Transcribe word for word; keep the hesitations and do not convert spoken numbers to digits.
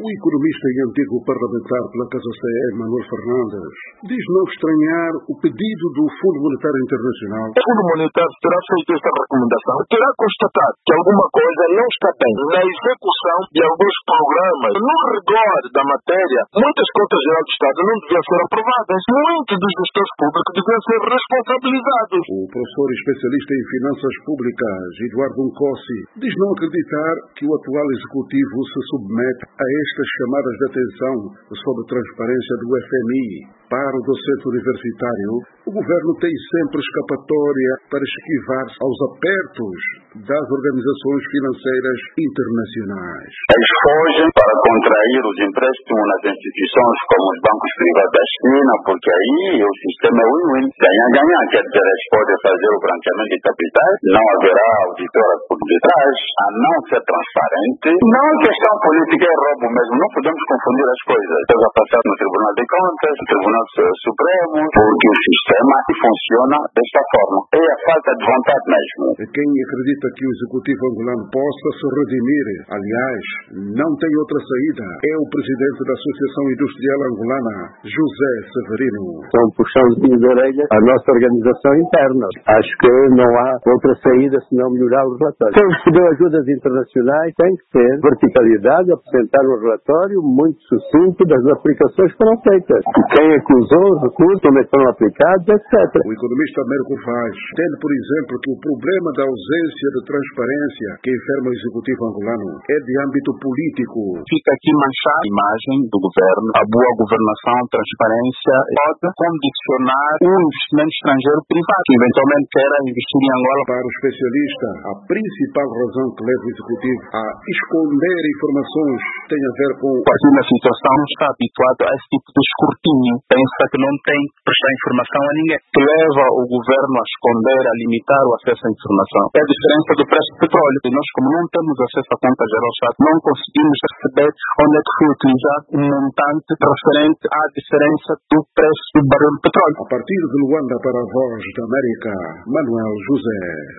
O economista e antigo parlamentar pela Casa C E, Manuel Fernandes, diz não estranhar o pedido do Fundo Monetário Internacional. O Fundo Monetário terá feito esta recomendação, terá constatado que alguma coisa não está bem na execução de alguns programas. No rigor da matéria, muitas contas gerais do Estado não deviam ser aprovadas. Muitos dos gestores públicos deviam ser responsabilizados. O professor especialista em finanças públicas, Eduardo Nkossi, diz não acreditar que o atual executivo se submete a estas chamadas de atenção sobre transparência do F M I. Para o docente universitário, o governo tem sempre escapatória para esquivar-se aos apertos das organizações financeiras internacionais. Eles fogem para contrair os empréstimos nas instituições como os bancos privados da China, porque aí o sistema é win-win. Ganhar-ganhar, quer dizer, eles podem fazer o branqueamento de capitais, não haverá auditora por detrás, a não ser transparente. Não é questão política, é roubo mesmo, não podemos confundir as coisas. Estamos a passar no Tribunal de Contas, no Tribunal Supremo, porque o sistema funciona desta forma. É a falta de vontade mesmo. Quem acredita que o executivo angolano possa se redimir, aliás, não tem outra saída, é o presidente da Associação Industrial Angolana, José Severino. São um puxãozinho de orelha à nossa organização interna. Acho que não há outra saída senão melhorar o relatório. Quem recebeu ajudas internacionais tem que ter verticalidade, apresentar um relatório muito sucinto das aplicações que foram feitas. Quem acusou os recursos, onde foram aplicados, etcétera. O economista Américo Vaz entende, por exemplo, que o problema da ausência de transparência que enferma o executivo angolano é de âmbito político. Fica aqui manchar a imagem do governo. A boa governação, transparência, pode condicionar o investimento estrangeiro privado, que eventualmente queira investir em Angola. Para o especialista, a principal razão que leva o executivo a esconder informações tem a ver com... O partido na situação não está habituado a esse tipo de escrutínio. Pensa que não tem que prestar informação a ninguém, que leva o governo a esconder, a limitar o acesso à informação. É a diferença do preço do petróleo. E nós, como não temos acesso à conta geral do Estado, não conseguimos perceber onde é que foi utilizado um montante referente à diferença do preço do barril de petróleo. A partir de Luanda para a Voz da América, Manuel José.